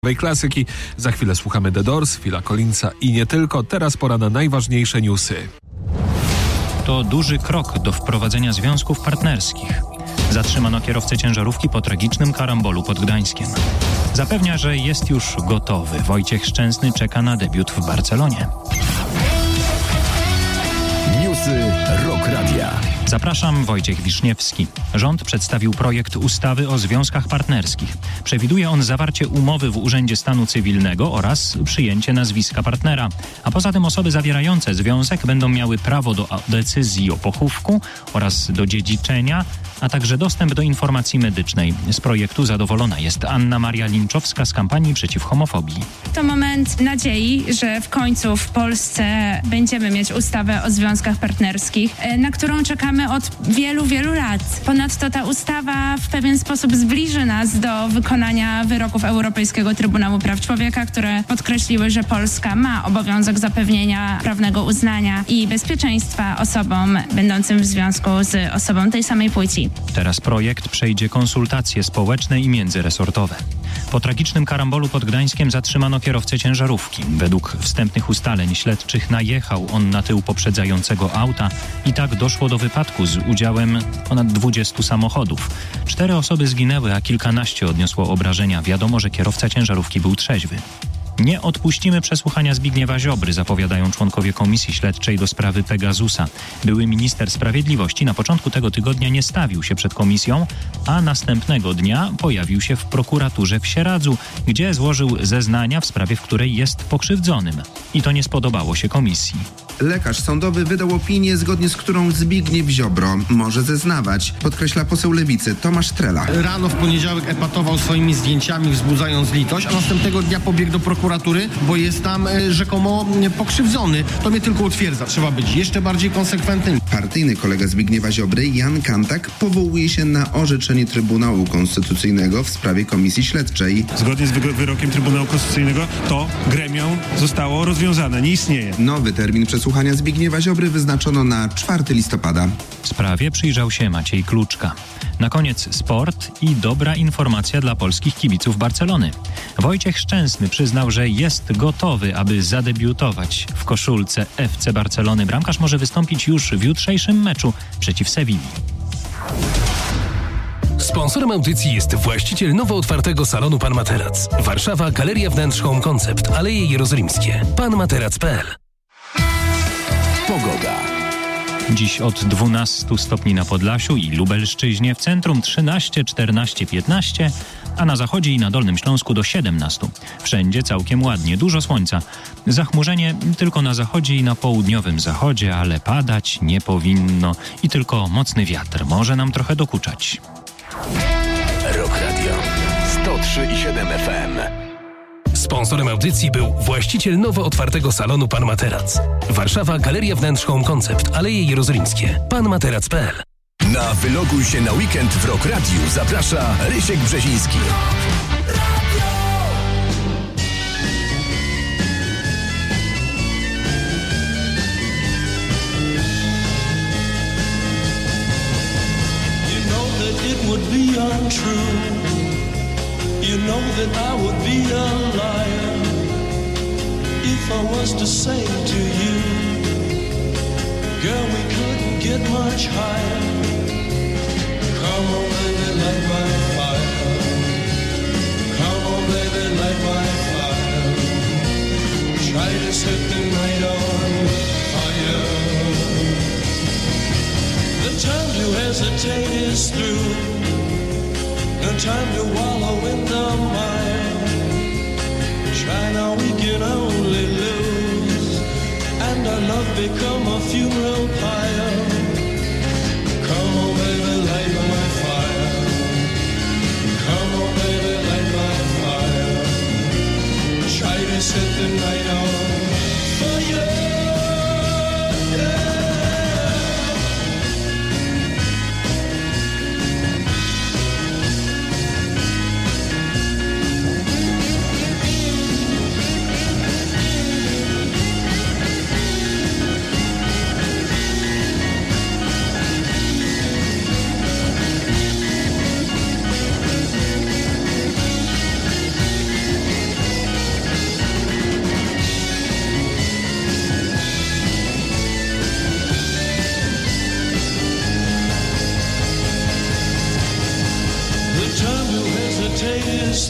Klasyki. Za chwilę słuchamy The Doors, Phila Collinsa i nie tylko. Teraz pora na najważniejsze newsy. To duży krok do wprowadzenia związków partnerskich. Zatrzymano kierowcę ciężarówki po tragicznym karambolu pod Gdańskiem. Zapewnia, że jest już gotowy. Wojciech Szczęsny czeka na debiut w Barcelonie. Newsy Rock Radia. Zapraszam, Wojciech Wiszniewski. Rząd przedstawił projekt ustawy o związkach partnerskich. Przewiduje on zawarcie umowy w Urzędzie Stanu Cywilnego oraz przyjęcie nazwiska partnera. A poza tym osoby zawierające związek będą miały prawo do decyzji o pochówku oraz do dziedziczenia, a także dostęp do informacji medycznej. Z projektu zadowolona jest Anna Maria Linczowska z kampanii przeciw homofobii. To moment nadziei, że w końcu w Polsce będziemy mieć ustawę o związkach partnerskich, na którą czekamy od wielu, wielu lat. Ponadto ta ustawa w pewien sposób zbliży nas do wykonania wyroków Europejskiego Trybunału Praw Człowieka, które podkreśliły, że Polska ma obowiązek zapewnienia prawnego uznania i bezpieczeństwa osobom będącym w związku z osobą tej samej płci. Teraz projekt przejdzie konsultacje społeczne i międzyresortowe. Po tragicznym karambolu pod Gdańskiem zatrzymano kierowcę ciężarówki. Według wstępnych ustaleń śledczych najechał on na tył poprzedzającego auta i tak doszło do wypadku z udziałem ponad 20 samochodów. 4 osoby zginęły, a kilkanaście odniosło obrażenia. Wiadomo, że kierowca ciężarówki był trzeźwy. Nie odpuścimy przesłuchania Zbigniewa Ziobry, zapowiadają członkowie Komisji Śledczej do sprawy Pegasusa. Były minister sprawiedliwości na początku tego tygodnia nie stawił się przed komisją, a następnego dnia pojawił się w prokuraturze w Sieradzu, gdzie złożył zeznania w sprawie, w której jest pokrzywdzonym. I to nie spodobało się komisji. Lekarz sądowy wydał opinię, zgodnie z którą Zbigniew Ziobro może zeznawać, podkreśla poseł Lewicy Tomasz Trela. Rano w poniedziałek epatował swoimi zdjęciami, wzbudzając litość, a następnego dnia pobiegł do prokuratury, bo jest tam rzekomo pokrzywdzony. To mnie tylko utwierdza. Trzeba być jeszcze bardziej konsekwentnym. Partyjny kolega Zbigniewa Ziobry, Jan Kantak, powołuje się na orzeczenie Trybunału Konstytucyjnego w sprawie Komisji Śledczej. Zgodnie z wyrokiem Trybunału Konstytucyjnego to gremium zostało rozwiązane, nie istnieje. Nowy termin przesłuchania Zbigniewa Ziobry wyznaczono na 4 listopada. Sprawie przyjrzał się Maciej Kluczka. Na koniec sport i dobra informacja dla polskich kibiców Barcelony. Wojciech Szczęsny przyznał, że jest gotowy, aby zadebiutować w koszulce FC Barcelony. Bramkarz może wystąpić już w jutrzejszym meczu przeciw Sewilli. Sponsorem audycji jest właściciel nowo otwartego salonu Pan Materac. Warszawa, Galeria Wnętrz Home Concept, Aleje Jerozolimskie. panmaterac.pl. Pogoda. Dziś od 12 stopni na Podlasiu i Lubelszczyźnie, w centrum 13, 14, 15, a na zachodzie i na Dolnym Śląsku do 17. Wszędzie całkiem ładnie, dużo słońca. Zachmurzenie tylko na zachodzie i na południowym zachodzie, ale padać nie powinno i tylko mocny wiatr może nam trochę dokuczać. Rock Radio 103,7 FM. Sponsorem audycji był właściciel nowo otwartego salonu Pan Materac. Warszawa, Galeria Wnętrz Home Concept, Aleje Jerozolimskie. panmaterac.pl. Na Wyloguj się na weekend w Rock Radiu zaprasza Rysiek Brzeziński. You know that I would be a liar if I was to say to you, girl, we couldn't get much higher. Come on, baby, light my fire. Come on, baby, light my fire. Try to set the night on fire. The time to hesitate is through. No time to wallow in the mire. Try now, we can only lose, and our love become a funeral pyre. Come on, baby, light my fire. Come on, baby, light my fire. Try to set the night on fire.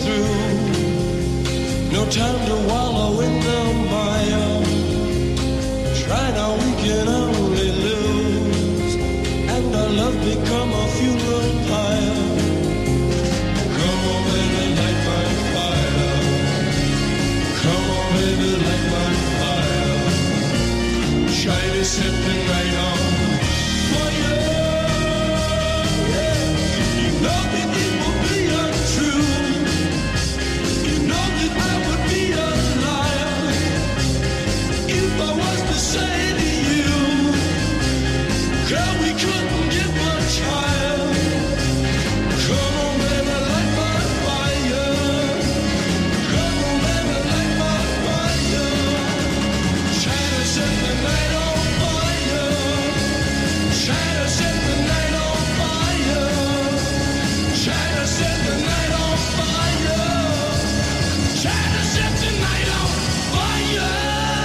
through. No time to wallow in the mire. Try now, we can only lose. And our love become a funeral pyre. Come on, baby, light my fire. Come on, baby, light my fire. Try to set the night on fire. Yeah. You know that it will be untrue. You know that I would be a liar if I was to say to you, girl, we couldn't get much higher. Come on, baby, light my fire. Come on, baby, light my fire. Try to set the night on fire. Try to set the night on fire. Try to set the night on fire. Try to set the night on fire.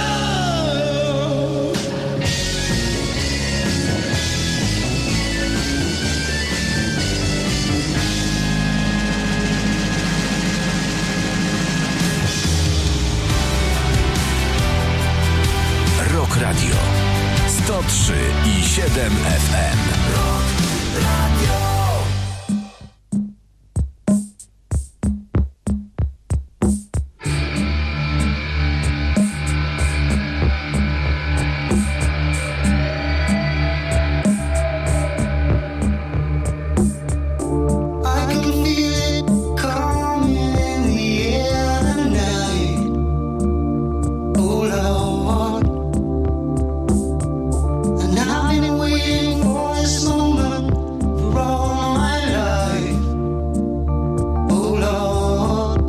Rock Radio 103,7 FM. Rock Radio. I can feel it coming in the air tonight. Oh Lord, and I've been waiting for this moment for all my life. Oh Lord,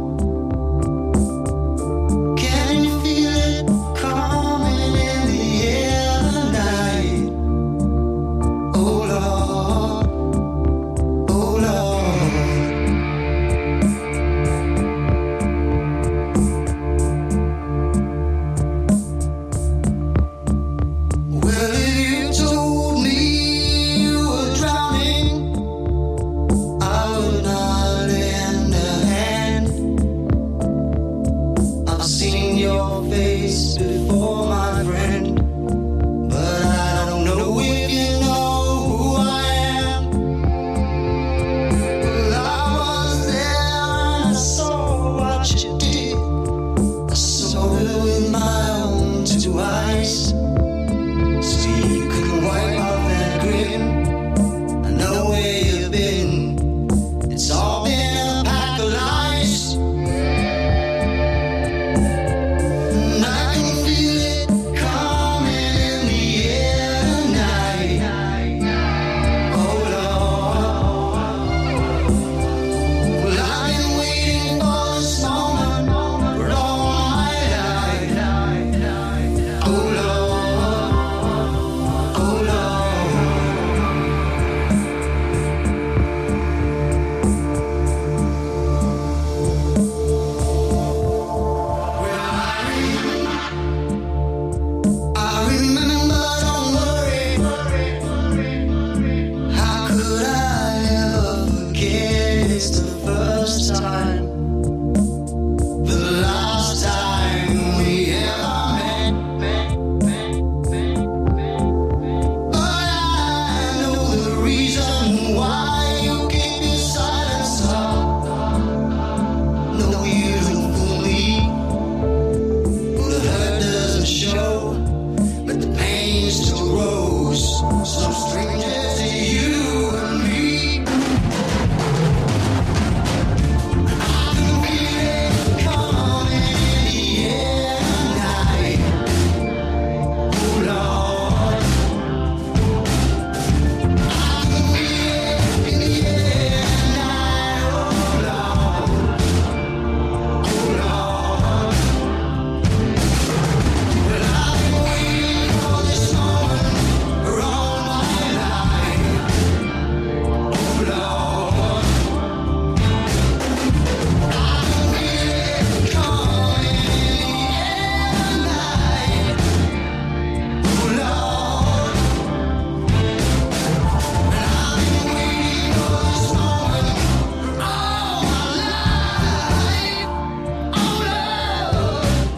can you feel it coming in the air tonight? Oh Lord. Oh Lord, well, if you told me you were drowning, I would not lend a hand. I've seen your face before, my friend, but I don't know if you know who I am. Well, I was there and I saw what you did. I saw it with my own two eyes. So you can wipe off that grin. I know where you've been. It's all been a pack of lies. And I can feel it coming.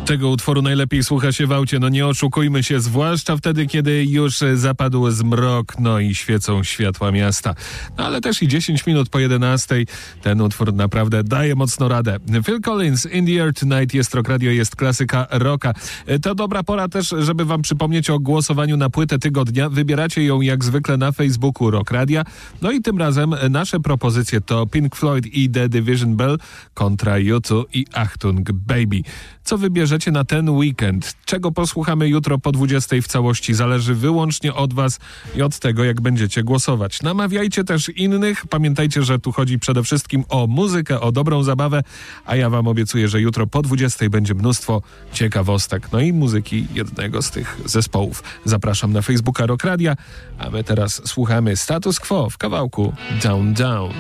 Tego utworu najlepiej słucha się w aucie, no nie oszukujmy się, zwłaszcza wtedy, kiedy już zapadł zmrok, no i świecą światła miasta. No ale też i 10 minut po 11 ten utwór naprawdę daje mocno radę. Phil Collins, In the Air Tonight, jest Rock Radio, jest klasyka rocka. To dobra pora też, żeby wam przypomnieć o głosowaniu na płytę tygodnia. Wybieracie ją jak zwykle na Facebooku Rock Radia. No i tym razem nasze propozycje to Pink Floyd i The Division Bell kontra U2 i Achtung Baby. Co wybierzecie na ten weekend? Czego posłuchamy jutro po 20 w całości? Zależy wyłącznie od was i od tego, jak będziecie głosować. Namawiajcie też innych. Pamiętajcie, że tu chodzi przede wszystkim o muzykę, o dobrą zabawę, a ja wam obiecuję, że jutro po 20 będzie mnóstwo ciekawostek, no i muzyki jednego z tych zespołów. Zapraszam na Facebooka Rock Radia, a my teraz słuchamy Status Quo w kawałku Down Down.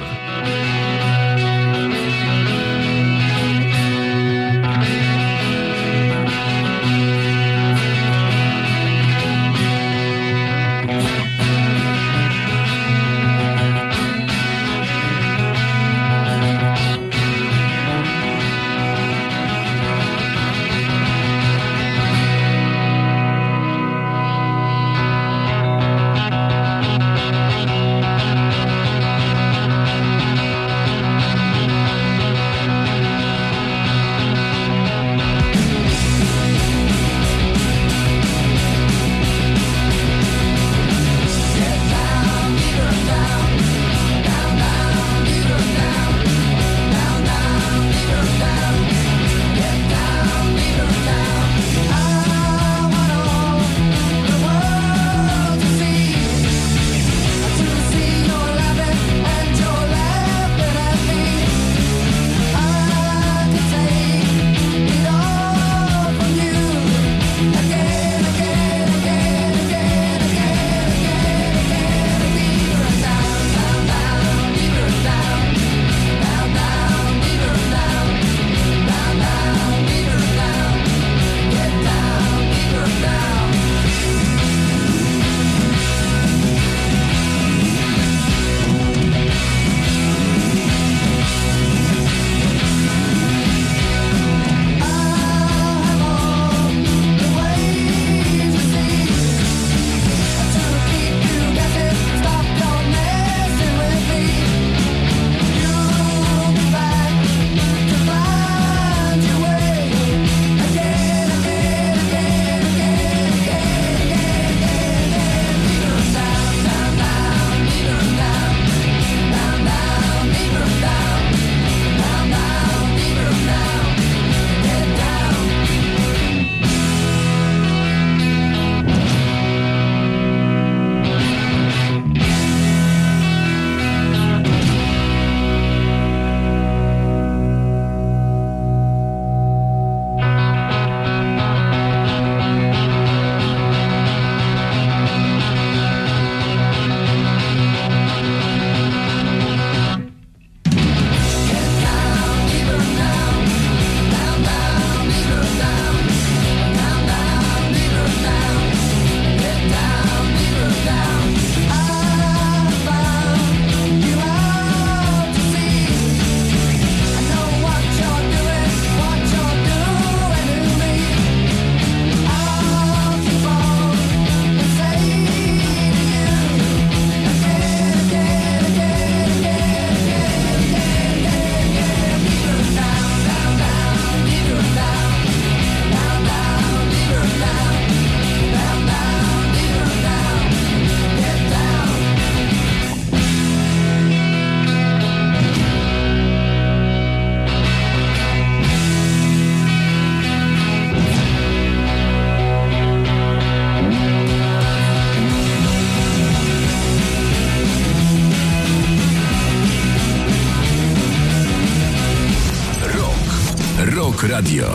Rock Radio.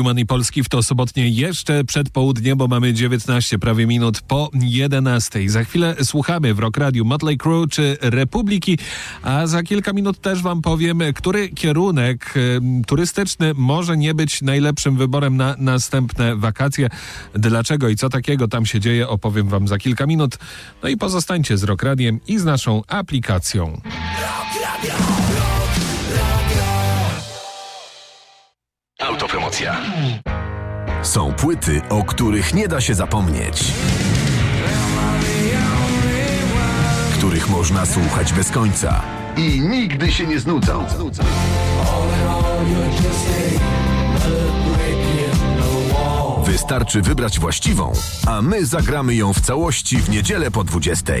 Money Polski w to sobotnie jeszcze przed południem, bo mamy 19 prawie minut po 11. Za chwilę słuchamy w Rock Radiu Motley Crue czy Republiki, a za kilka minut też wam powiem, który kierunek turystyczny może nie być najlepszym wyborem na następne wakacje. Dlaczego i co takiego tam się dzieje, opowiem wam za kilka minut. No i pozostańcie z Rock Radiem i z naszą aplikacją. Autopromocja. Są płyty, o których nie da się zapomnieć. Których można słuchać bez końca. I nigdy się nie znudzą. Wystarczy wybrać właściwą, a my zagramy ją w całości w niedzielę po 20.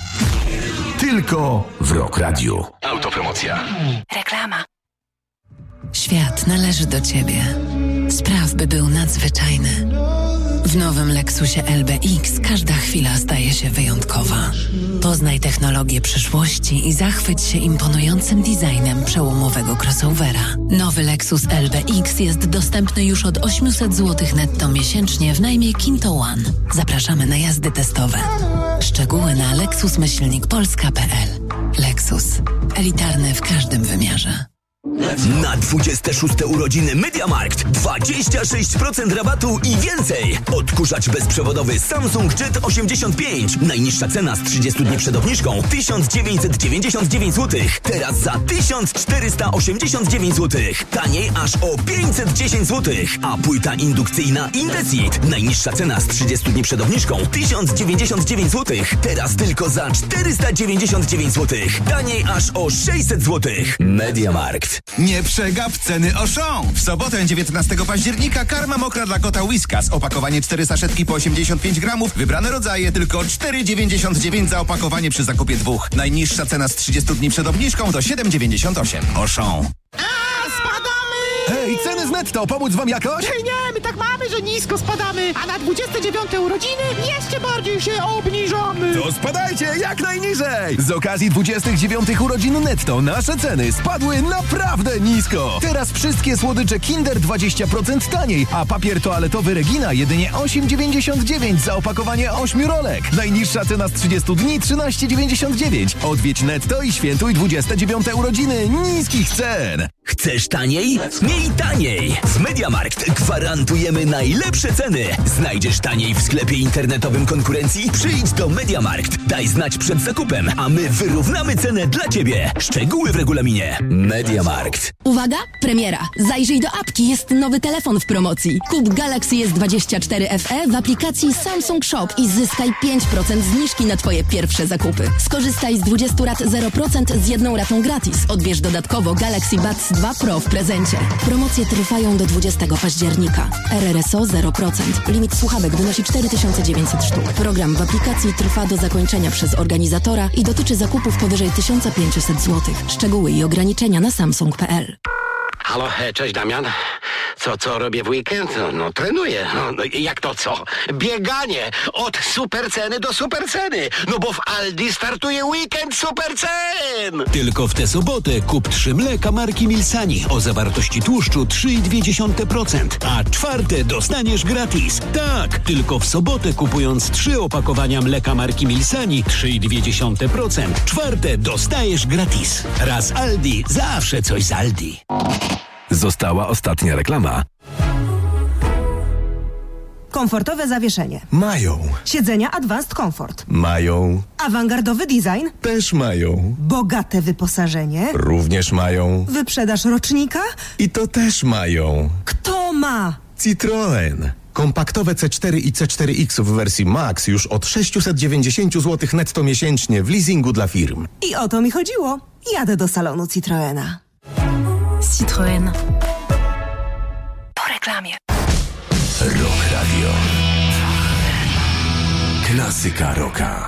Tylko w Rock Radiu. Autopromocja. Reklama. Świat należy do ciebie. Spraw, by był nadzwyczajny. W nowym Lexusie LBX każda chwila staje się wyjątkowa. Poznaj technologię przyszłości i zachwyć się imponującym designem przełomowego crossovera. Nowy Lexus LBX jest dostępny już od 800 zł netto miesięcznie w najmie Kinto One. Zapraszamy na jazdy testowe. Szczegóły na lexus-polska.pl. Lexus. Elitarny w każdym wymiarze. Na 26. urodziny MediaMarkt 26% rabatu i więcej. Odkurzacz bezprzewodowy Samsung Jet 85. Najniższa cena z 30 dni przed obniżką 1999 zł. Teraz za 1489 zł. Taniej aż o 510 zł. A płyta indukcyjna Indesit. Najniższa cena z 30 dni przed obniżką 1099 zł. Teraz tylko za 499 zł. Taniej aż o 600 zł. MediaMarkt. Nie przegap ceny Auchan. W sobotę 19 października karma mokra dla kota Whiskas. Opakowanie 4 saszetki po 85 gramów. Wybrane rodzaje tylko 4,99 za opakowanie przy zakupie 2. Najniższa cena z 30 dni przed obniżką to 7,98. Auchan. Hej, ceny z netto, pomóc wam jakoś? Nie, my tak mamy, że nisko spadamy, a na 29 urodziny jeszcze bardziej się obniżamy. To spadajcie jak najniżej! Z okazji 29 urodzin netto nasze ceny spadły naprawdę nisko. Teraz wszystkie słodycze Kinder 20% taniej, a papier toaletowy Regina jedynie 8,99 za opakowanie 8 rolek. Najniższa cena z 30 dni 13,99. Odwiedź netto i świętuj 29 urodziny niskich cen. Chcesz taniej? Miej taniej! W MediaMarkt gwarantujemy najlepsze ceny. Znajdziesz taniej w sklepie internetowym konkurencji? Przyjdź do MediaMarkt, daj znać przed zakupem, a my wyrównamy cenę dla Ciebie. Szczegóły w regulaminie. MediaMarkt. Uwaga, premiera! Zajrzyj do apki, jest nowy telefon w promocji. Kup Galaxy S24 FE w aplikacji Samsung Shop i zyskaj 5% zniżki na Twoje pierwsze zakupy. Skorzystaj z 20 rat 0% z jedną ratą gratis. Odbierz dodatkowo Galaxy Buds 2 Pro w prezencie. Promocje trwają do 20 października. RRSO 0%. Limit słuchawek wynosi 4900 sztuk. Program w aplikacji trwa do zakończenia przez organizatora i dotyczy zakupów powyżej 1500 zł. Szczegóły i ograniczenia na samsung.pl. Halo, cześć Damian. Co robię w weekend? No trenuję. No, jak to co? Bieganie od superceny do superceny. No bo w Aldi startuje weekend supercen. Tylko w tę sobotę kup 3 mleka marki Milsani o zawartości tłuszczu 3,2%, a czwarte dostaniesz gratis. Tak, tylko w sobotę kupując 3 opakowania mleka marki Milsani 3,2%, czwarte dostajesz gratis. Raz Aldi, zawsze coś z Aldi. Została ostatnia reklama. Komfortowe zawieszenie. Mają. Siedzenia Advanced Comfort. Mają. Awangardowy design. Też mają. Bogate wyposażenie. Również mają. Wyprzedaż rocznika. I to też mają. Kto ma? Citroën. Kompaktowe C4 i C4X w wersji Max już od 690 zł netto miesięcznie w leasingu dla firm. I o to mi chodziło. Jadę do salonu Citroena. Citroën. Po reklamie. Rock Radio. Klasyka rocka.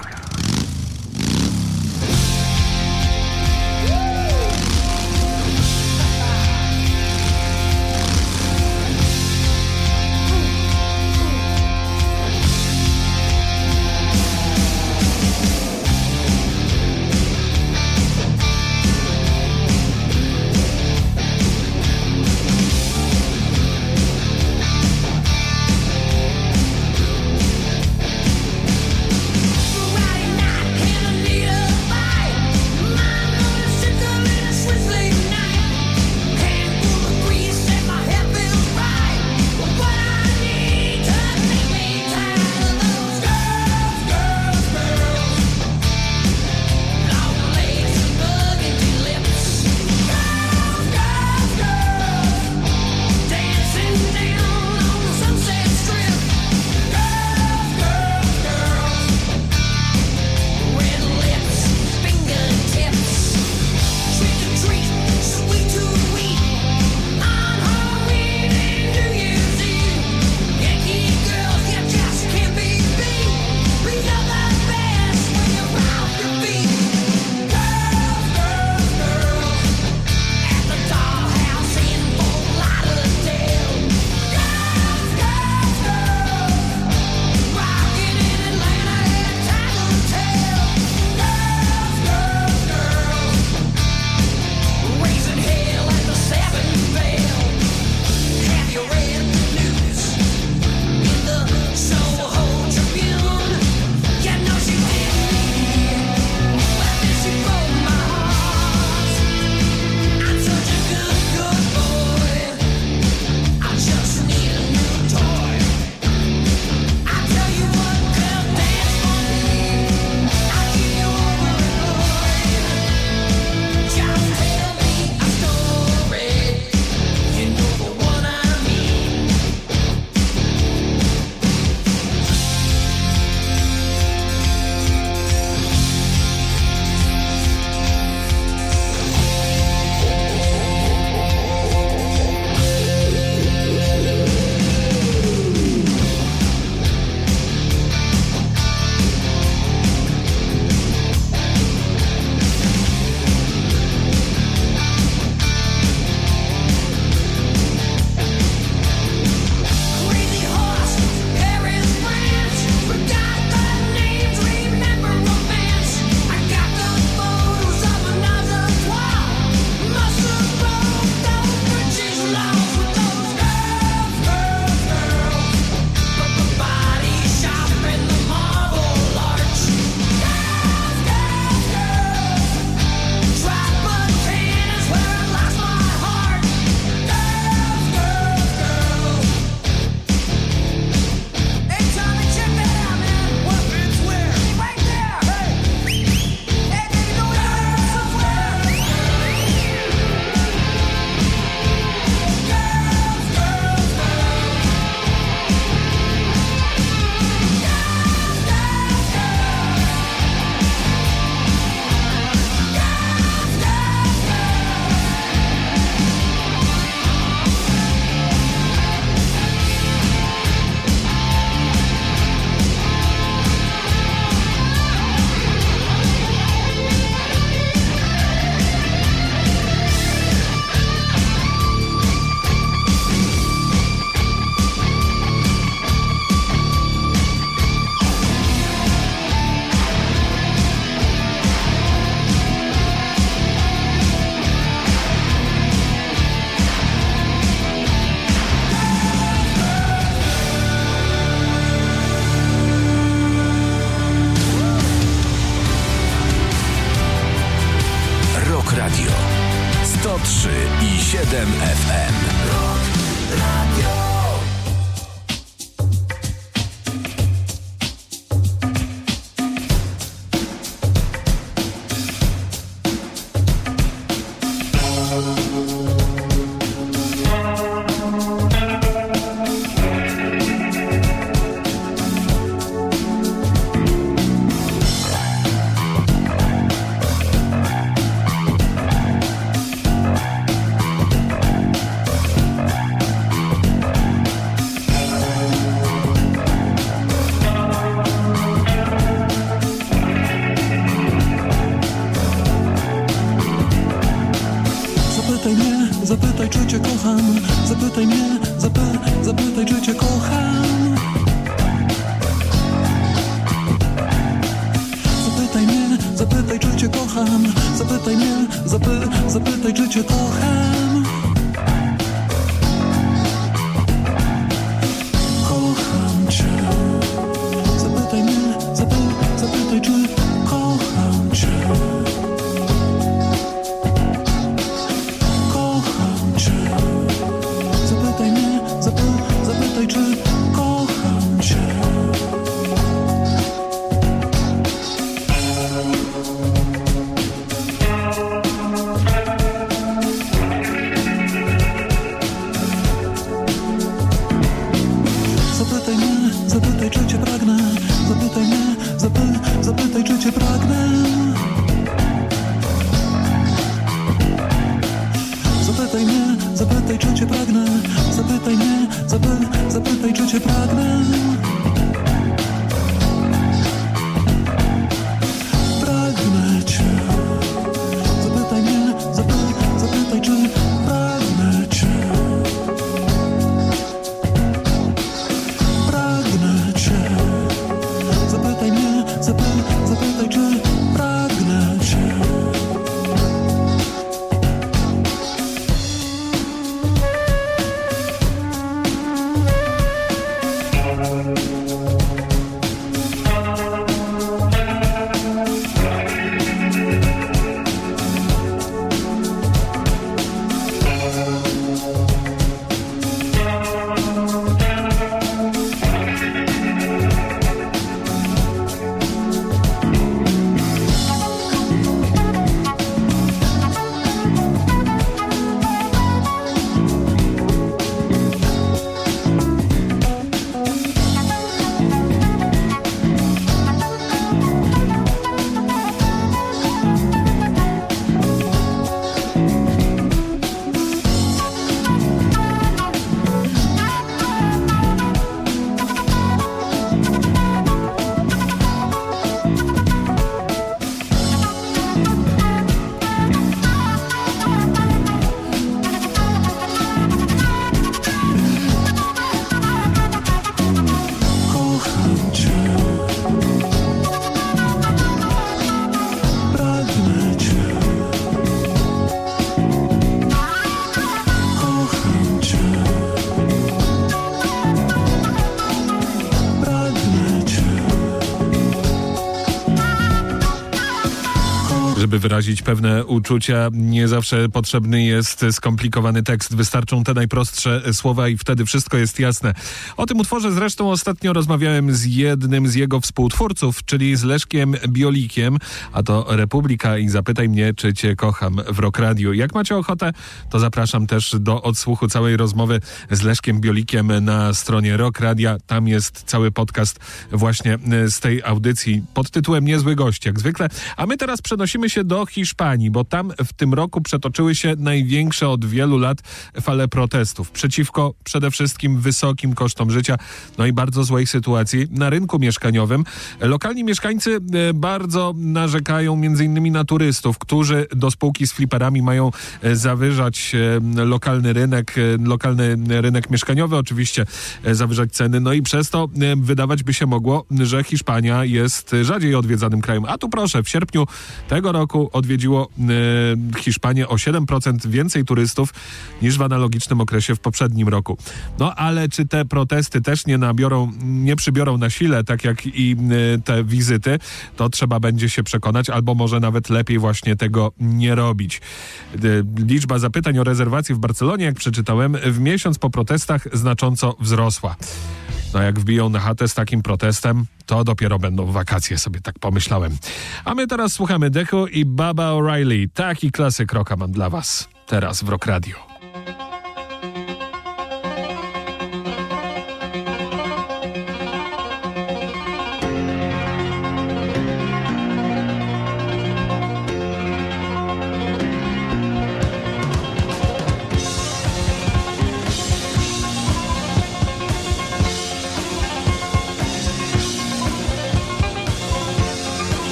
żeby wyrazić pewne uczucia. Nie zawsze potrzebny jest skomplikowany tekst. Wystarczą te najprostsze słowa i wtedy wszystko jest jasne. O tym utworze zresztą ostatnio rozmawiałem z jednym z jego współtwórców, czyli z Leszkiem Biolikiem, a to Republika i Zapytaj mnie, czy cię kocham w Rock Radio. Jak macie ochotę, to zapraszam też do odsłuchu całej rozmowy z Leszkiem Biolikiem na stronie Rock Radia. Tam jest cały podcast właśnie z tej audycji pod tytułem Niezły gość, jak zwykle. A my teraz przenosimy się do Hiszpanii, bo tam w tym roku przetoczyły się największe od wielu lat fale protestów przeciwko przede wszystkim wysokim kosztom życia, no i bardzo złej sytuacji na rynku mieszkaniowym. Lokalni mieszkańcy bardzo narzekają między innymi na turystów, którzy do spółki z fliperami mają zawyżać lokalny rynek mieszkaniowy, oczywiście zawyżać ceny, no i przez to wydawać by się mogło, że Hiszpania jest rzadziej odwiedzanym krajem. A tu proszę, w sierpniu tego roku odwiedziło Hiszpanię o 7% więcej turystów niż w analogicznym okresie w poprzednim roku. No ale czy te protesty też nie przybiorą na sile, tak jak i te wizyty, to trzeba będzie się przekonać, albo może nawet lepiej właśnie tego nie robić. Liczba zapytań o rezerwacje w Barcelonie, jak przeczytałem, w miesiąc po protestach znacząco wzrosła. No jak wbiją na chatę z takim protestem, to dopiero będą wakacje, sobie tak pomyślałem. A my teraz słuchamy Dechu i Baba O'Reilly. Taki klasyk rocka mam dla was teraz w Rock Radio.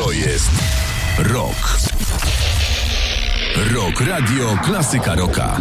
To jest Rock. Rock Radio Klasyka Rocka.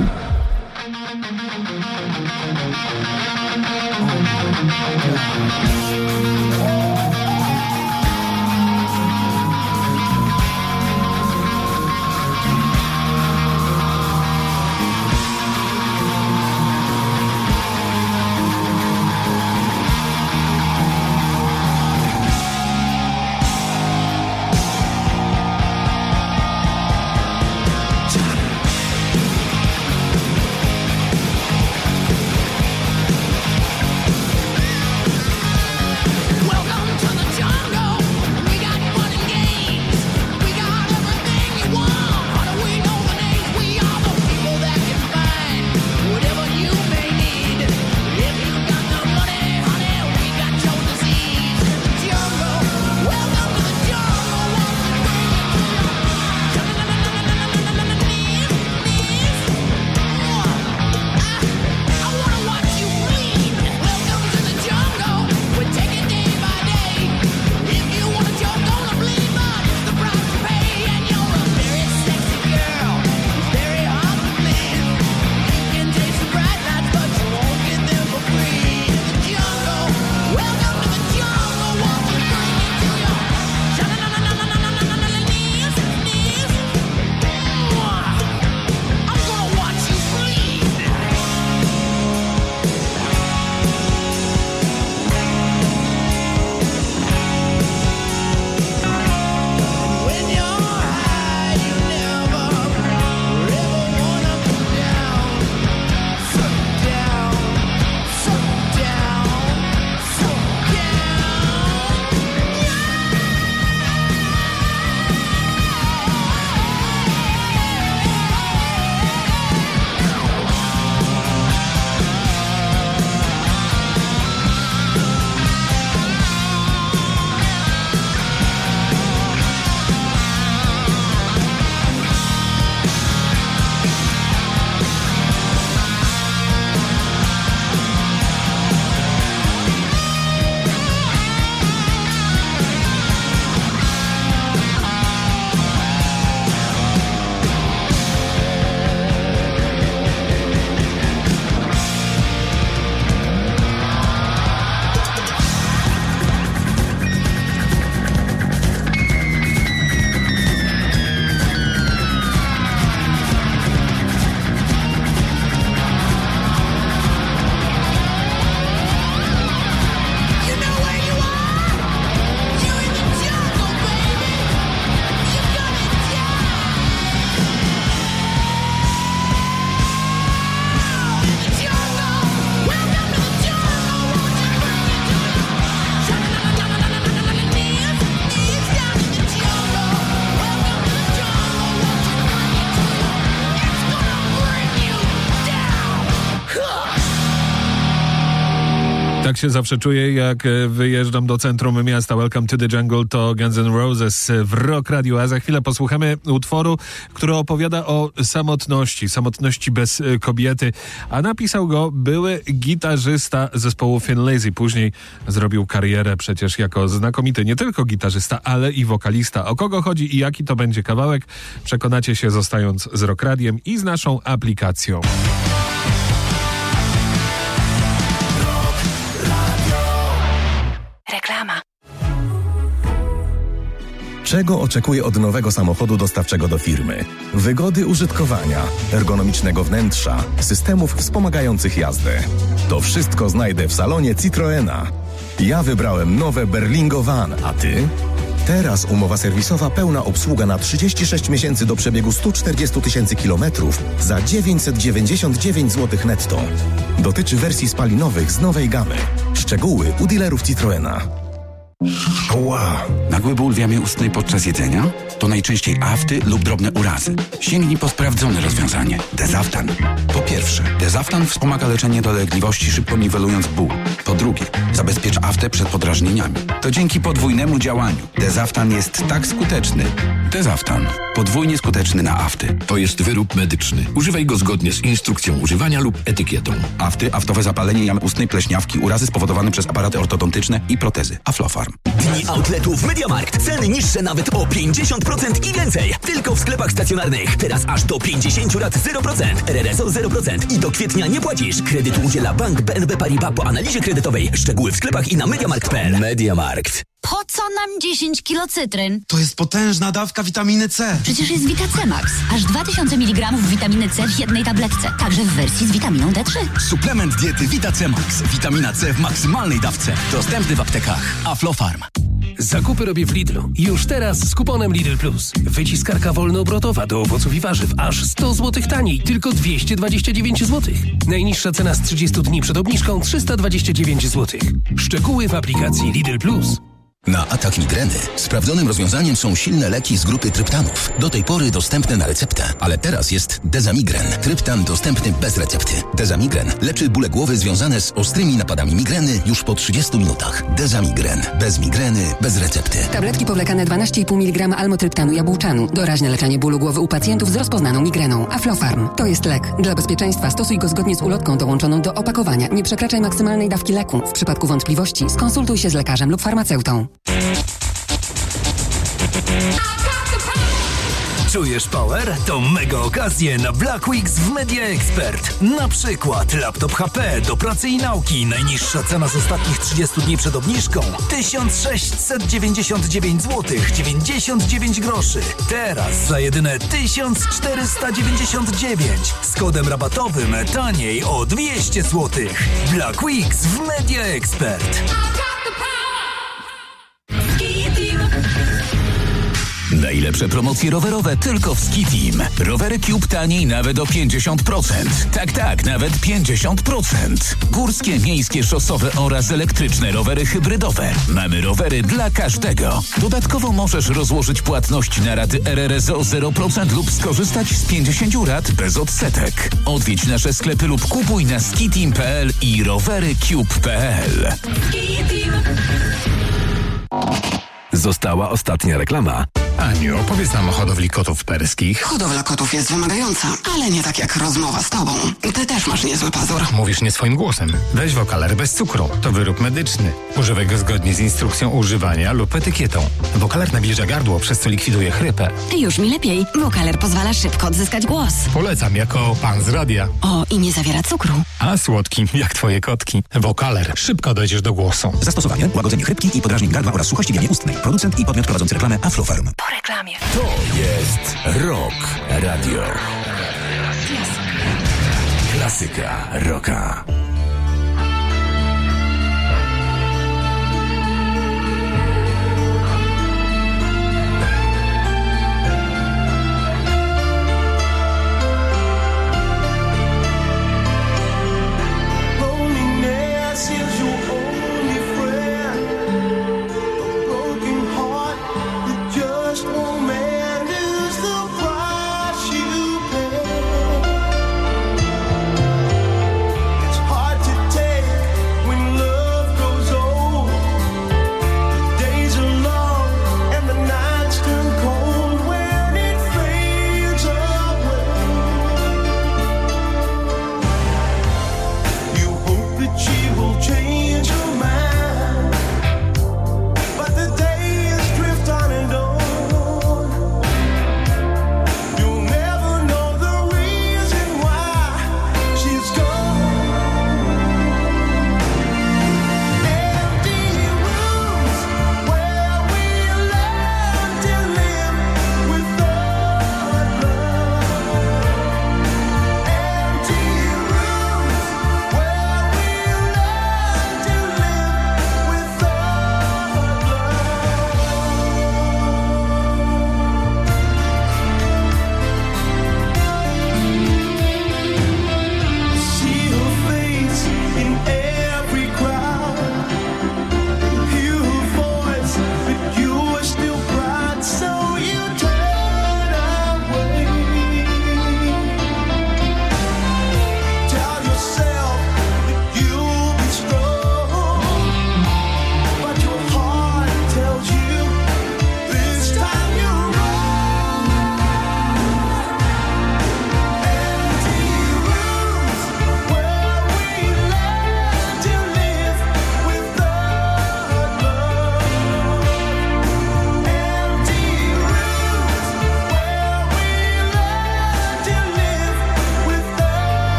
Tak się zawsze czuję, jak wyjeżdżam do centrum miasta. Welcome to the Jungle to Guns N' Roses w Rock Radio, a za chwilę posłuchamy utworu, który opowiada o samotności bez kobiety, a napisał go były gitarzysta zespołu Thin Lizzy. Później zrobił karierę przecież jako znakomity nie tylko gitarzysta, ale i wokalista. O kogo chodzi i jaki to będzie kawałek, przekonacie się zostając z Rock Radiem i z naszą aplikacją. Reklama. Czego oczekuję od nowego samochodu dostawczego do firmy? Wygody użytkowania, ergonomicznego wnętrza, systemów wspomagających jazdę. To wszystko znajdę w salonie Citroena. Ja wybrałem nowe Berlingo Van, a ty? Teraz umowa serwisowa, pełna obsługa na 36 miesięcy do przebiegu 140 000 kilometrów za 999 zł netto. Dotyczy wersji spalinowych z nowej gamy. Szczegóły u dealerów Citroena. Ała! Nagły ból w jamie ustnej podczas jedzenia? To najczęściej afty lub drobne urazy. Sięgnij po sprawdzone rozwiązanie. Dezaftan. Po pierwsze, Dezaftan wspomaga leczenie dolegliwości, szybko niwelując ból. Po drugie, zabezpiecza aftę przed podrażnieniami. To dzięki podwójnemu działaniu. Dezaftan jest tak skuteczny. Dezaftan. Podwójnie skuteczny na afty. To jest wyrób medyczny. Używaj go zgodnie z instrukcją używania lub etykietą. Afty, aftowe zapalenie jamy ustnej, pleśniawki, urazy spowodowane przez aparaty ortodontyczne i protezy. Aflofar. Aflofarm. Dni outletów MediaMarkt. Ceny niższe nawet o 50% i więcej. Tylko w sklepach stacjonarnych. Teraz aż do 50 lat 0%. RRSO 0%. I do kwietnia nie płacisz. Kredytu udziela Bank BNP Paribas po analizie kredytowej. Szczegóły w sklepach i na MediaMarkt.pl. MediaMarkt. Po co nam 10 kilo cytryn? To jest potężna dawka witaminy C. Przecież jest Vitacemax. Aż 2000 mg witaminy C w jednej tabletce. Także w wersji z witaminą D3. Suplement diety Vitacemax. Witamina C w maksymalnej dawce. Dostępny w aptekach. Aflofarm. Zakupy robię w Lidlu. Już teraz z kuponem Lidl Plus. Wyciskarka wolnoobrotowa do owoców i warzyw aż 100 zł taniej, tylko 229 zł. Najniższa cena z 30 dni przed obniżką 329 zł. Szczegóły w aplikacji Lidl Plus. Na atak migreny sprawdzonym rozwiązaniem są silne leki z grupy tryptanów. Do tej pory dostępne na receptę, ale teraz jest Dezamigren. Tryptan dostępny bez recepty. Dezamigren leczy bóle głowy związane z ostrymi napadami migreny już po 30 minutach. Dezamigren. Bez migreny, bez recepty. Tabletki powlekane 12,5 mg almotryptanu jabłczanu. Doraźne leczenie bólu głowy u pacjentów z rozpoznaną migreną. Aflofarm. To jest lek. Dla bezpieczeństwa stosuj go zgodnie z ulotką dołączoną do opakowania. Nie przekraczaj maksymalnej dawki leku. W przypadku wątpliwości skonsultuj się z lekarzem lub farmaceutą. Czujesz power? To mega okazje na Black Weeks w Media Expert. Na przykład laptop HP do pracy i nauki. Najniższa cena z ostatnich 30 dni przed obniżką 1699 zł 99 groszy. Teraz za jedyne 1499 z kodem rabatowym taniej o 200 zł. Black Weeks w Media Expert. Najlepsze promocje rowerowe tylko w Ski-Team. Rowery Cube taniej nawet o 50%. Tak, nawet 50%. Górskie, miejskie, szosowe oraz elektryczne rowery hybrydowe. Mamy rowery dla każdego. Dodatkowo możesz rozłożyć płatność na raty RRSO 0% lub skorzystać z 50 rat bez odsetek. Odwiedź nasze sklepy lub kupuj na skiteam.pl i rowerycube.pl. Została ostatnia reklama. Aniu, opowiedz nam o hodowli kotów perskich. Hodowla kotów jest wymagająca, ale nie tak jak rozmowa z tobą. Ty też masz niezły pazur. Mówisz nie swoim głosem. Weź Wokaler bez cukru. To wyrób medyczny. Używaj go zgodnie z instrukcją używania lub etykietą. Wokaler nawilża gardło, przez co likwiduje chrypę. Już mi lepiej. Wokaler pozwala szybko odzyskać głos. Polecam jako pan z radia. O, i nie zawiera cukru. A słodki, jak twoje kotki. Wokaler. Szybko dojdziesz do głosu. Zastosowanie: łagodzenie chrypki i podrażnień gardła oraz suchości w jamie ustnej. Producent i podmiot prowadzący reklamę Aflofarm. Po reklamie. To jest Rock Radio. Klasyka rocka. It's hard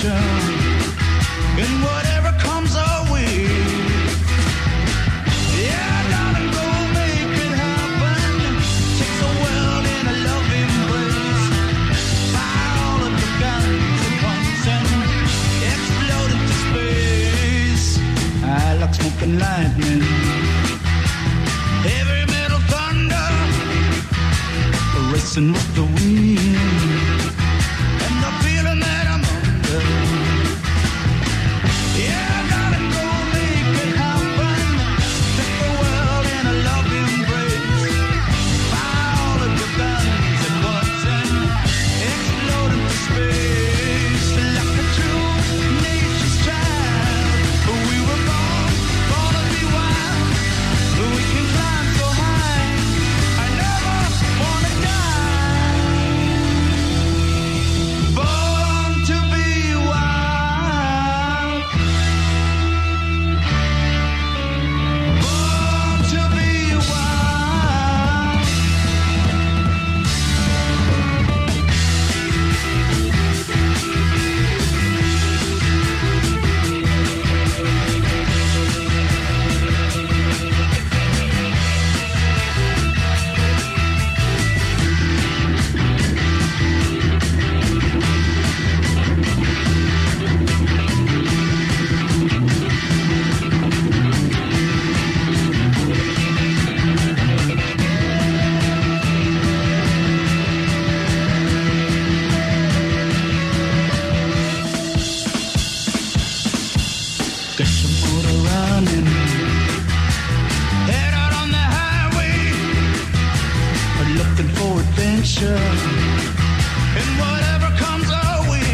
adventure and whatever comes our way. Yeah, darling, go make it happen. Take the world in a loving embrace. Fire all of the guns at once and explode into space. I like smoke and lightning, heavy metal thunder, racing with the wind, and the feeling that I'm under. Yeah, I gotta go make it happen. Take the world in a loving embrace. Fire all of your guns at once and explode into space. Like a true nature's child, we were born to be wild. We can climb so high, I never wanna die. Born to be wild. Born to be wild. Get your motor running, head out on the highway, looking for adventure and whatever comes our way.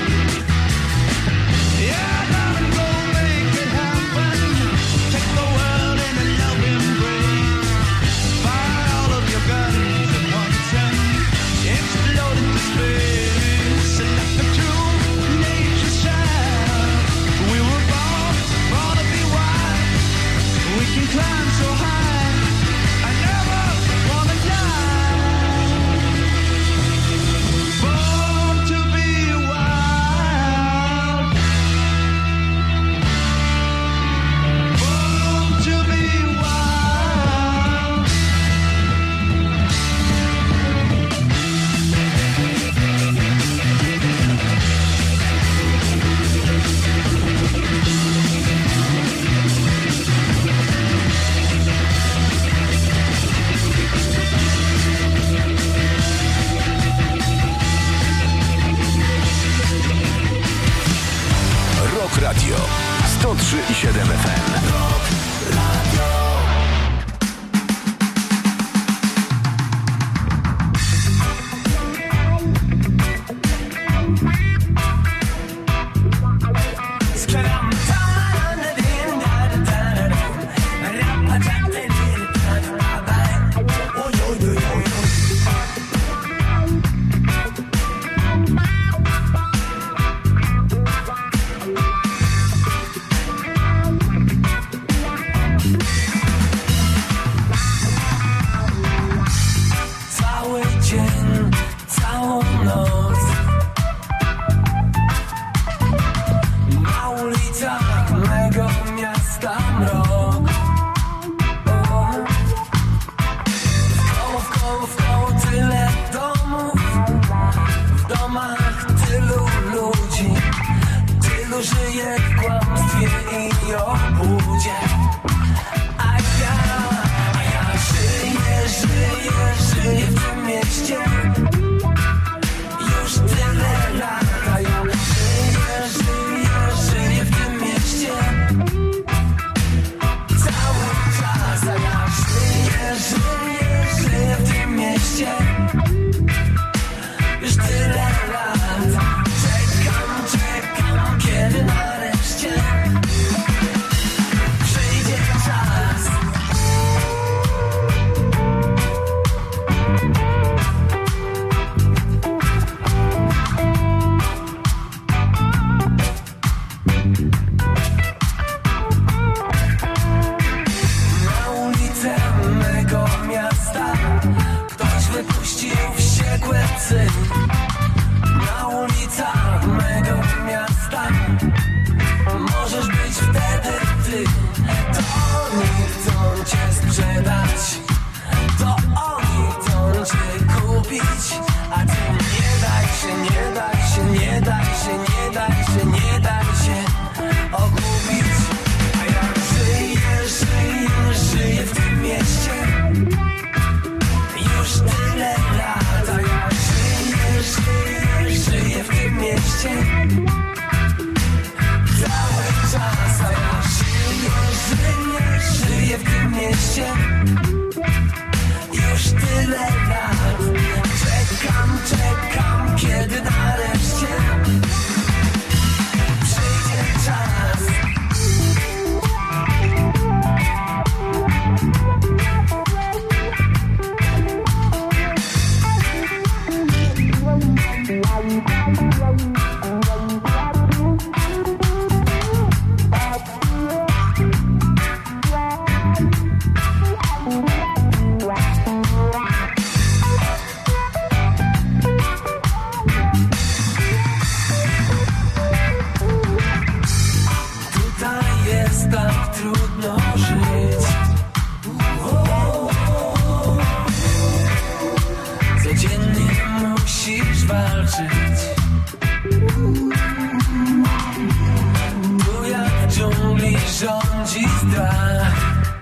Yeah, darling, go make it happen. Take the world in a loving embrace. Fire all of your guns at once and explode into space. Like a true nature's child, we were born to be wild. We can climb so high, I never wanna die. Born to be wild. Born to be wild. Rock Radio 103,7 FM. Cały dzień, całą noc na ulicach mego miasta mrok. W koło tyle domów, w domach tylu ludzi, tylu żyje w kłamstwie i obłudzie. A ja żyję w tym mieście już tyle lat. A ja żyję w tym mieście cały czas. A ja żyję w tym mieście już tyle lat. Czekam, kiedy nareszcie przyjdzie czas. Na ulicę mego miasta ktoś wypuścił wściekłe psy. Na ulicach mego miasta kupić, a ty nie daj się, nie daj się, nie daj się, nie daj się, nie daj się okupić. A ja żyję w tym mieście już tyle lat. A ja żyję w tym mieście cały czas. A ja żyję w tym mieście już tyle lat. Czekam, kiedy nareszcie przyjdzie czas. Tu jak w dżungli rządzi strach,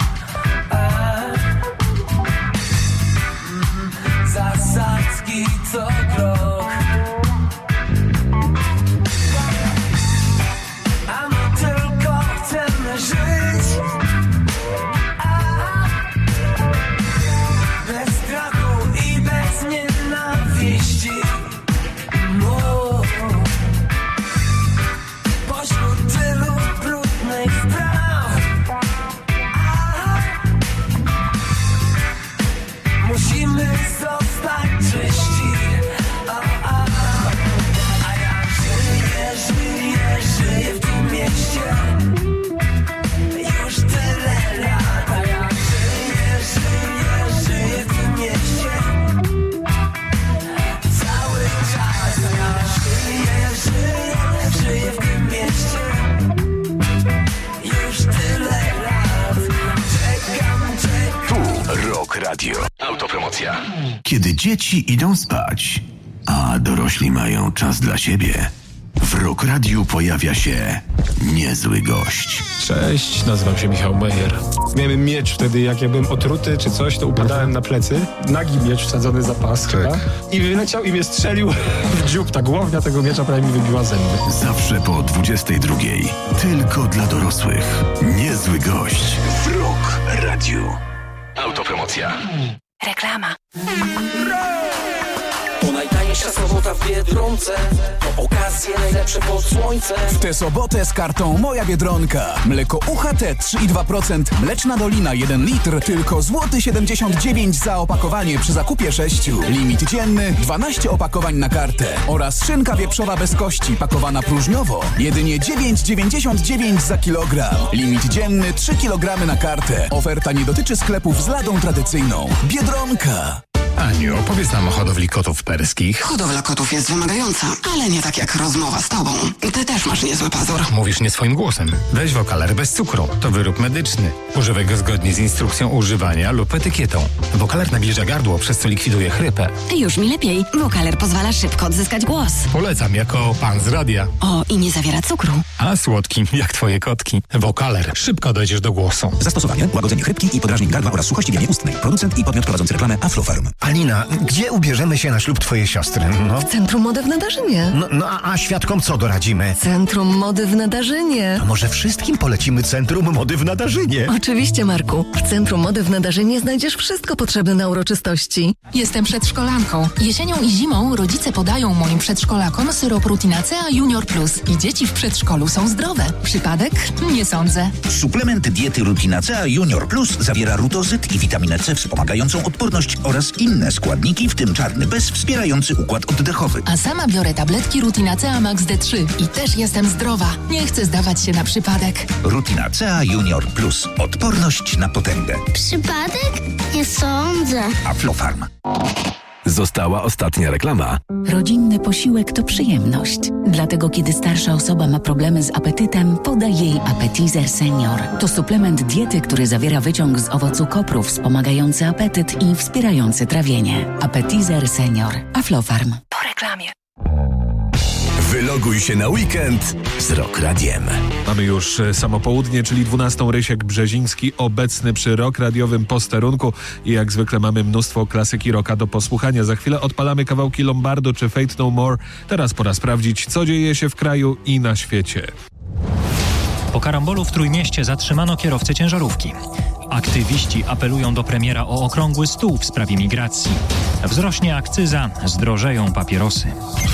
zasadzki co krok, a my tylko chcemy żyć bez strachu i bez nienawiści. Pośród tylu brudnych spraw musimy zostać czyści. A ja żyję w tym mieście już tyle lat. A ja żyję w tym mieście cały czas. A ja żyję w tym mieście już tyle lat. Czekam. Tu Rock Radio. Autopromocja. Kiedy dzieci idą spać, a dorośli mają czas dla siebie, w Rock Radiu pojawia się niezły gość. Cześć, nazywam się Michał Mejer. Miałem miecz wtedy, jak ja byłem otruty czy coś, to upadałem na plecy. Nagi miecz wsadzony za pas chyba. I wyleciał i mnie strzelił w dziób. Ta głownia tego miecza prawie mi wybiła zęby. Zawsze po 22:00. Tylko dla dorosłych. Niezły gość w Rock Radiu. Autopromocja. Reklama. To najtańsza sobota w Biedronce. To okazje najlepsze pod słońce. W tę sobotę z kartą Moja Biedronka. Mleko UHT 3,2%, Mleczna Dolina 1 litr, tylko złoty 79 za opakowanie przy zakupie 6. Limit dzienny 12 opakowań na kartę. Oraz szynka wieprzowa bez kości, pakowana próżniowo. Jedynie 9,99 za kilogram. Limit dzienny 3 kg na kartę. Oferta nie dotyczy sklepów z ladą tradycyjną. Biedronka. Aniu, opowiedz nam o hodowli kotów perskich. Hodowla kotów jest wymagająca, ale nie tak jak rozmowa z tobą. Ty też masz niezły pazur. Mówisz nie swoim głosem. Weź Wokaler bez cukru. To wyrób medyczny. Używaj go zgodnie z instrukcją używania lub etykietą. Wokaler nawilża gardło, przez co likwiduje chrypę. Już mi lepiej. Wokaler pozwala szybko odzyskać głos. Polecam jako pan z radia. O, i nie zawiera cukru. A słodki, jak twoje kotki. Wokaler. Szybko dojdziesz do głosu. Zastosowanie: łagodzenie chrypki i podrażnień gardła oraz suchości wiany ustnej. Producent i podmiot prowadzący reklamę Aflofarm. Alina, gdzie ubierzemy się na ślub twojej siostry? No. W Centrum Mody w Nadarzynie. A świadkom co doradzimy? Centrum Mody w Nadarzynie. A może wszystkim polecimy Centrum Mody w Nadarzynie? Oczywiście, Marku. W Centrum Mody w Nadarzynie znajdziesz wszystko potrzebne na uroczystości. Jestem przedszkolanką. Jesienią i zimą rodzice podają moim przedszkolakom syrop Rutinacea Junior Plus. I dzieci w przedszkolu są zdrowe. Przypadek? Nie sądzę. Suplement diety Rutinacea Junior Plus zawiera rutozyt i witaminę C wspomagającą odporność oraz inne składniki, w tym czarny bez wspierający układ oddechowy. A sama biorę tabletki Rutinacea Max D3 i też jestem zdrowa. Nie chcę zdawać się na przypadek. Rutinacea Junior Plus. Odporność na potęgę. Przypadek? Nie sądzę. Aflofarm. Została ostatnia reklama. Rodzinny posiłek to przyjemność. Dlatego kiedy starsza osoba ma problemy z apetytem, podaj jej Appetizer Senior. To suplement diety, który zawiera wyciąg z owocu kopru wspomagający apetyt i wspierający trawienie. Appetizer Senior. Aflofarm. Po reklamie. Wyloguj się na weekend z Rock Radiem. Mamy już samo południe, czyli 12. Rysiek Brzeziński obecny przy rock radiowym posterunku i jak zwykle mamy mnóstwo klasyki rocka do posłuchania. Za chwilę odpalamy kawałki Lombardo czy Fate No More. Teraz pora sprawdzić, co dzieje się w kraju i na świecie. Po karambolu w Trójmieście zatrzymano kierowcę ciężarówki. Aktywiści apelują do premiera o okrągły stół w sprawie migracji. Wzrośnie akcyza, zdrożeją papierosy.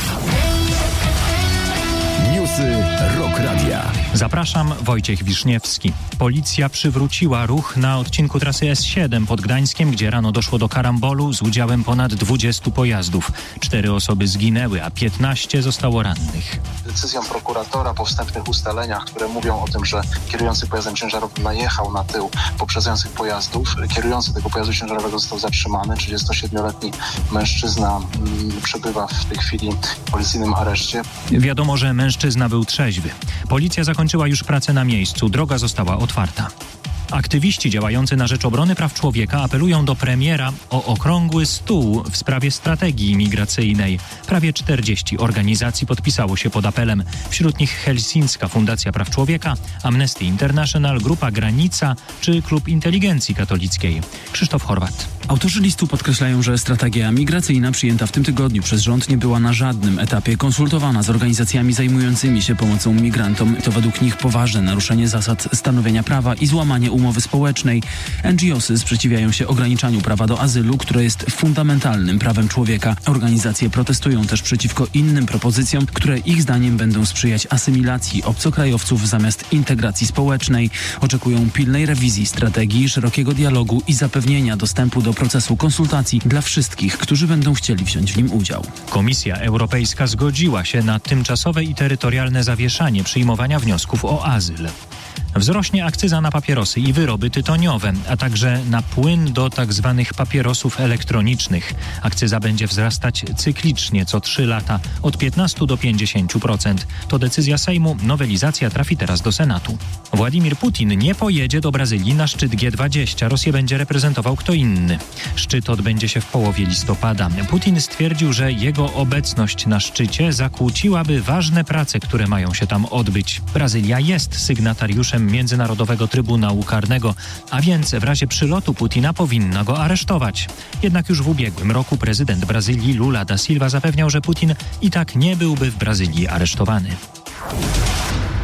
Newsy Rock Radia. Zapraszam, Wojciech Wiszniewski. Policja przywróciła ruch na odcinku trasy S7 pod Gdańskiem, gdzie rano doszło do karambolu z udziałem ponad 20 pojazdów. 4 osoby zginęły, a 15 zostało rannych. Decyzją prokuratora po wstępnych ustaleniach, które mówią o tym, że kierujący pojazdem ciężarowym najechał na tył poprzedzających pojazdów, kierujący tego pojazdu ciężarowego został zatrzymany. 37-letni mężczyzna przebywa w tej chwili w policyjnym areszcie. Wiadomo, że mężczyzna był trzeźwy. Policja zakończyła już pracę na miejscu. Droga została otwarta. Aktywiści działający na rzecz obrony praw człowieka apelują do premiera o okrągły stół w sprawie strategii migracyjnej. Prawie 40 organizacji podpisało się pod apelem. Wśród nich Helsińska Fundacja Praw Człowieka, Amnesty International, Grupa Granica czy Klub Inteligencji Katolickiej. Krzysztof Horwat. Autorzy listu podkreślają, że strategia migracyjna przyjęta w tym tygodniu przez rząd nie była na żadnym etapie konsultowana z organizacjami zajmującymi się pomocą migrantom. To według nich poważne naruszenie zasad stanowienia prawa i złamanie umowy społecznej. NGOsy sprzeciwiają się ograniczaniu prawa do azylu, które jest fundamentalnym prawem człowieka. Organizacje protestują też przeciwko innym propozycjom, które ich zdaniem będą sprzyjać asymilacji obcokrajowców zamiast integracji społecznej. Oczekują pilnej rewizji strategii, szerokiego dialogu i zapewnienia dostępu do procesu konsultacji dla wszystkich, którzy będą chcieli wziąć w nim udział. Komisja Europejska zgodziła się na tymczasowe i terytorialne zawieszanie przyjmowania wniosków o azyl. Wzrośnie akcyza na papierosy i wyroby tytoniowe, a także na płyn do tzw. papierosów elektronicznych. Akcyza będzie wzrastać cyklicznie co 3 lata, od 15 do 50%. To decyzja Sejmu, nowelizacja trafi teraz do Senatu. Władimir Putin nie pojedzie do Brazylii na szczyt G20. Rosję będzie reprezentował kto inny. Szczyt odbędzie się w połowie listopada. Putin stwierdził, że jego obecność na szczycie zakłóciłaby ważne prace, które mają się tam odbyć. Brazylia jest sygnatariuszem Międzynarodowego Trybunału Karnego, a więc w razie przylotu Putina powinna go aresztować. Jednak już w ubiegłym roku prezydent Brazylii Lula da Silva zapewniał, że Putin i tak nie byłby w Brazylii aresztowany.